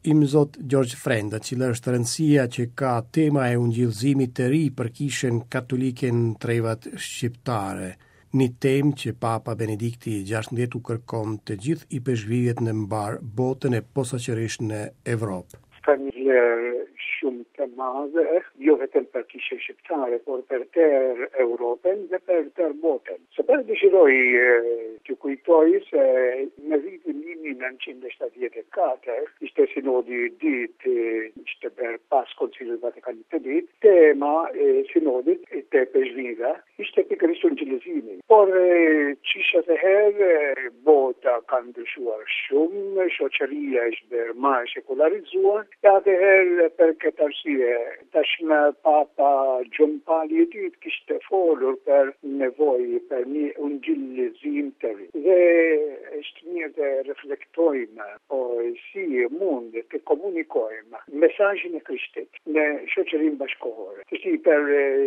Imzot George Frenda, cila është rëndësia që ka tema e ungjillëzimit të ri për kishën katolike në trevat shqiptare. Një temë që Papa Benedikti XVI u kërkon të gjithë i peshqvijet në mbar botën e posaçërisht në Evropë. Familje shumë të madhe, jo vetëm për kishën shqiptare, por për tërë Europën dhe për tërë botën. Se për dëshiroj të kujtoj se në vitin 1974, ishte sinodi i dytë, ishte për pas Koncilit Vatikanit të dytë, tema e sinodit të peshqvive ishte pikërisht ungjillëzimi. Por çisha të herë bota ka ndryshuar shumë, shoqëria është bërë më e sekularizuar, e atëherë për këtë arsye tashmë Papa Gjon Pali II kishte folur për nevojë për një ungjillëzim të ri. Dhe është mirë të reflektojmë si mund të komunikojmë mesazhin e Krishtit në shoqërinë bashkëkohore. Për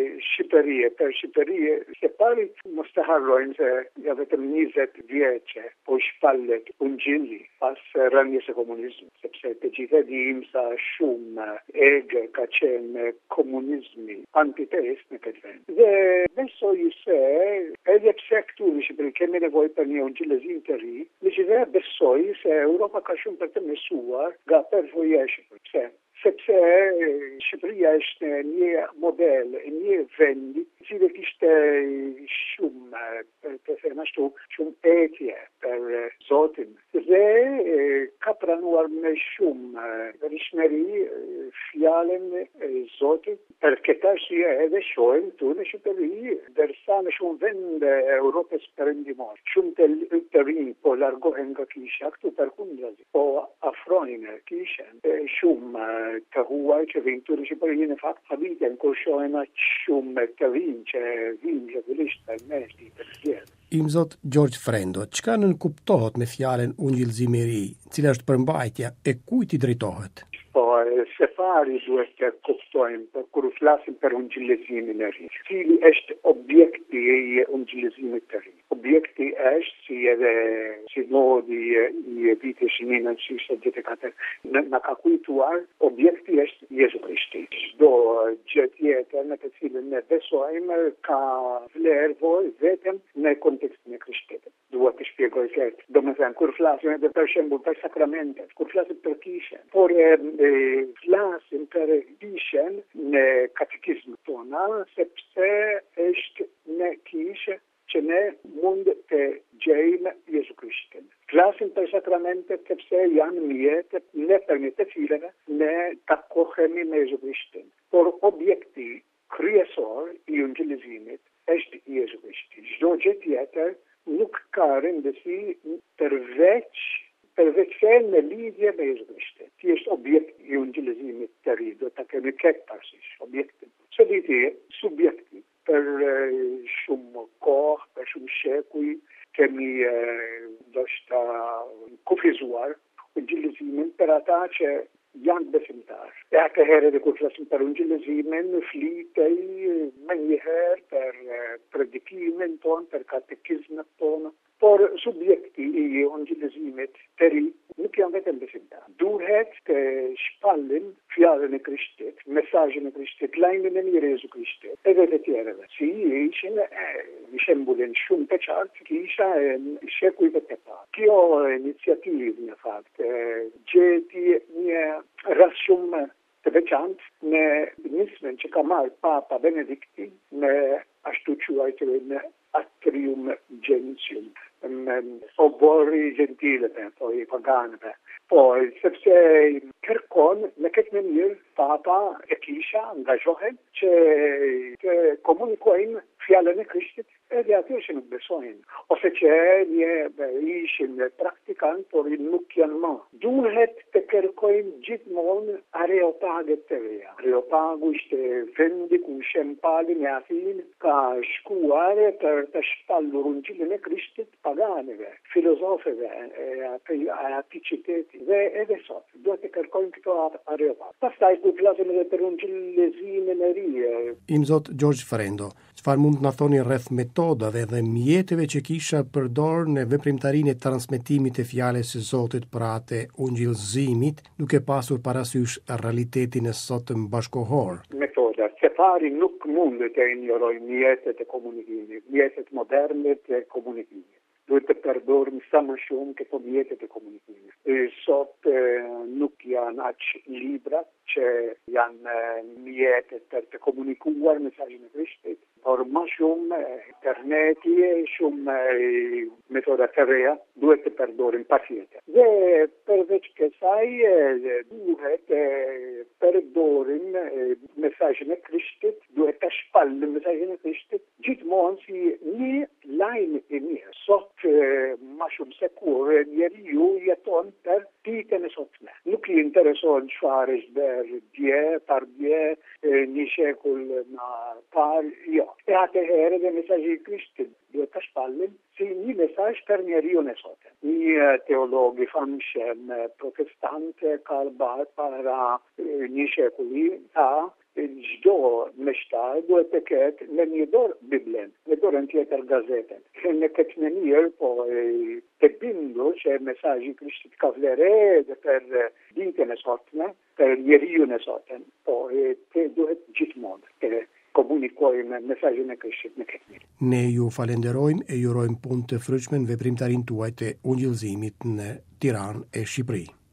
Shqipëri, se pari mos të harrojmë se ja vetëm 20 vjeçë po shpallet ungjilli pas rënies së komunizmit, sepse të gjithë dimë sa shumë ege ka qenë komunizmi antiteist në këtë vend. Dhe besoj se edhe pse këtu në Shqipëri kemi nevojë për një ungjillëzim të ri, megjithatë besoj se Europa ka shumë për të mësuar nga përvoja e Shqipërisë. Sepse Shqipëria është një model, një vend i cili kishte shumë, të them ashtu, shumë etje për Zotin. Dhe ka pranuar me shumë rishmëri fjalën e Zotit. Për këtë arsye edhe shohim këtu në Shqipëri, ndërsa në shumë vende e Europës perëndimore, shumë të rinj po largohen nga kisha, këtu përkundrazi, po afrojnë kishën, shumë të huaj që vinë të në Shqipëri në fakt habiten, kur shohen aq shumë të rinj që vinë rregullisht për meshti për tjerë. Imzot George Frendo, çka nënkuptohet me fjalën ungjillëzim i ri, cila është përmbajtja e kujt i drejtohet? Po, se pari duhet të kuptojmë, për kur flasim për ungjillëzimin e ri. Cili është objekti i ungjillëzimit të ri? Objekti është, si edhe sinodi i vitit 1974 na ka kujtuar, objekti është Jezu Krishti. Çdo gjë tjetër në të cilën ne besojmë ka vlerë vetëm në kontekstin e Krishtit. Duhet të shpjegoj këtë. Domethënë, kur flasim edhe për shembull për sakramentet, kur flasim për kishën, por flasim për kishën në katekizmin tona, sepse është në kishë që ne mund të gjejmë Jezu Krishtin. Flasim për sakramentet sepse janë mjetet nëpërmjet të cilave ne takohemi me Jezu Krishtin. Por objekti kryesor i ungjillëzimit është Jezu Krishti. Çdo gjë tjetër nuk ka rëndësi përveç se në lidhje me Jezu Krishtin. Ti është objekt i ungjillëzimit të ri, do ta kemi këtë parasysh, objektin. Së diti, subjekti, për shumë kohë, për shumë shekuj, kemi ndoshta kufizuar ungjillëzimin për ata që janë besimtarë. E atëherë edhe kur flasim për ungjillëzimin, flitej më njëherë për predikimin tonë, për katekizmet tonë, por subjekti i ungjillëzimit të ri nuk janë vetëm besimtarë. Duhet të shpallin fjalën e Krishtit, mesazhin e Krishtit, lajmin e mirë Jezu Krishtit, edhe të tjerëve. Si ishin në shembullin shumë të qartë, kisha e shekujve të parë. Kjo iniciativë në fakt gjeti një rast shumë të veçantë në nismen që ka marrë Papa Benedikti në ashtu quajturin atrium gentium, obori gentileve, po i paganëve. Po, sepse kërkon në këtë mënyrë Papa e kisha angazhohen që të komunikojnë fjalën e Krishtit edhe atyre që nuk besojnë, ose që ishin praktikant, por nuk janë më. Duhet të kërkojnë gjithmonë areopaget të reja. Areopagu ishte vendi ku Shem Pali në Athinë ka shkuar për të shpallur ungjillin e Krishtit paganëve, filozofëve e atij qyteti. Dhe edhe sot duhet të kërkojnë këto areopag. Pastaj ku flasim edhe për ungjillezimin e ri. Imzot George Frendo, Çfarë mund na thoni rreth metodave dhe mjeteve që kisha përdor në veprimtarinë e transmetimit të fjalës së Zotit për atë ungjillëzimit, duke pasur parasysh realitetin e sotëm bashkohor? Metoda. Se pari nuk mund të injoroj mjetet e komunikimit, mjetet moderne të komunikimit. Duhet të përdorim sa më shumë këto mjetet e komunikimit. Sot nuk janë aq libra që janë mjetet për të komunikuar mesazhin e Krishtit, por më shumë interneti, shumë metoda të reja duhet të përdorim patjetër. Dhe përveç kësaj duhet përdorim mesazhin e Krishtit, duhet të shpallim mesazhin e Krishtit gjithmonë si një lajm i mirë. Sot më shumë se kur njeriu jeton për ditën e sotme. Nuk i intereson çfarë është bërë dje, pardje, një shekull më parë, jo. E atëherë dhe mesazhi i Krishtit duhet të shpallim si një mesazh për njeriun e sotëm. Një teolog i famshëm protestant Karl Barth para një shekulli tha çdo meshtar duhet të ketë në një dorë Biblen, në dorën tjetër gazetën. Në këtë mënyrë po të bindur që mesazhi i Krishtit ka vlerë edhe për ditën e sotme, për njeriun e sotëm, po të duhet gjithmonë të komunikojmë mesazhin e Krishtit në këtë mënyrë. Ne ju falenderojmë e ju urojmë punë të fryqme në veprimtarinë tuaj të ungjillëzimit në Tiranë e Shqipëri.